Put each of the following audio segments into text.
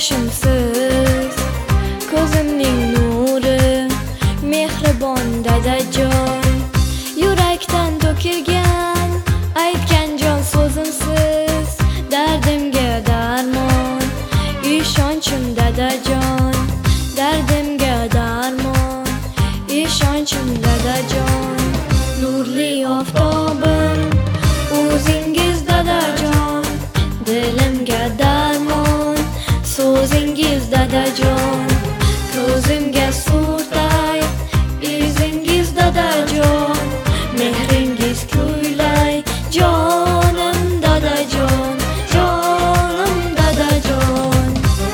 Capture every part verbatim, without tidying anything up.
yoshimsiz, ko'zimning nuri, mehribon dadajon. Yurakdan to'kilgan, aytgan jon so'zimsiz, dardimga darmon, ishonchim dadajon. Dardimga darmon, ishonchim dadajon. Nurli oftobim, o'zingiz dadajon. Dilimga darmon, so'zingiz dadajon. Ko'zimga surtay, izingiz dadajon. Mehringiz kuylay, jonim dadajon, jonim dadajon.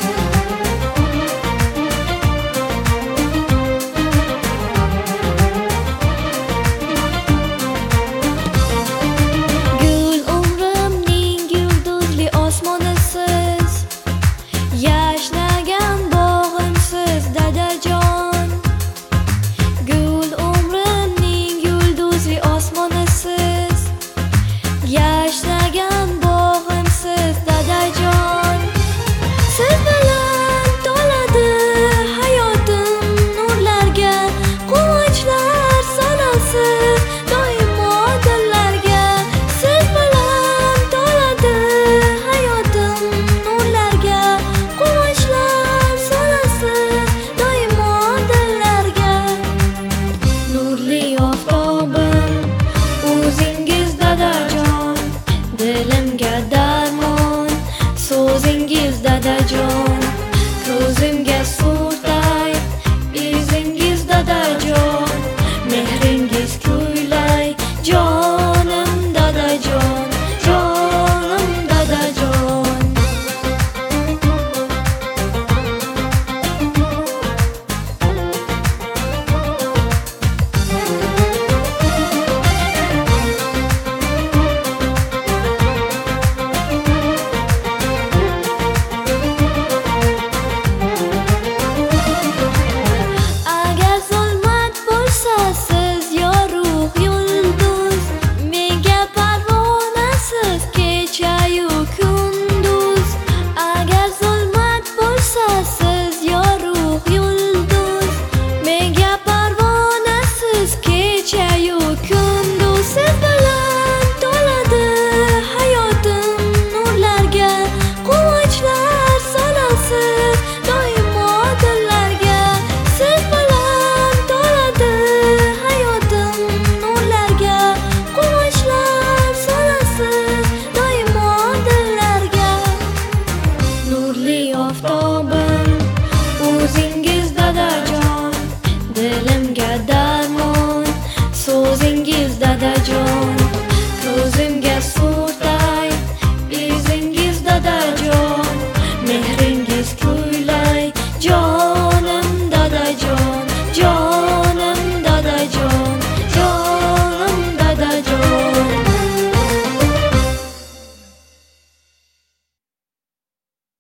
Gul umrimning yulduzli osmonisiz, yashnagan bog'imsiz dadajon. Gul umrimning yulduzli osmonisiz, yashnagan bog'imsiz dadajon. Siz bilan to'ladi hayotim nurlarga, quvonchlar sanasiz.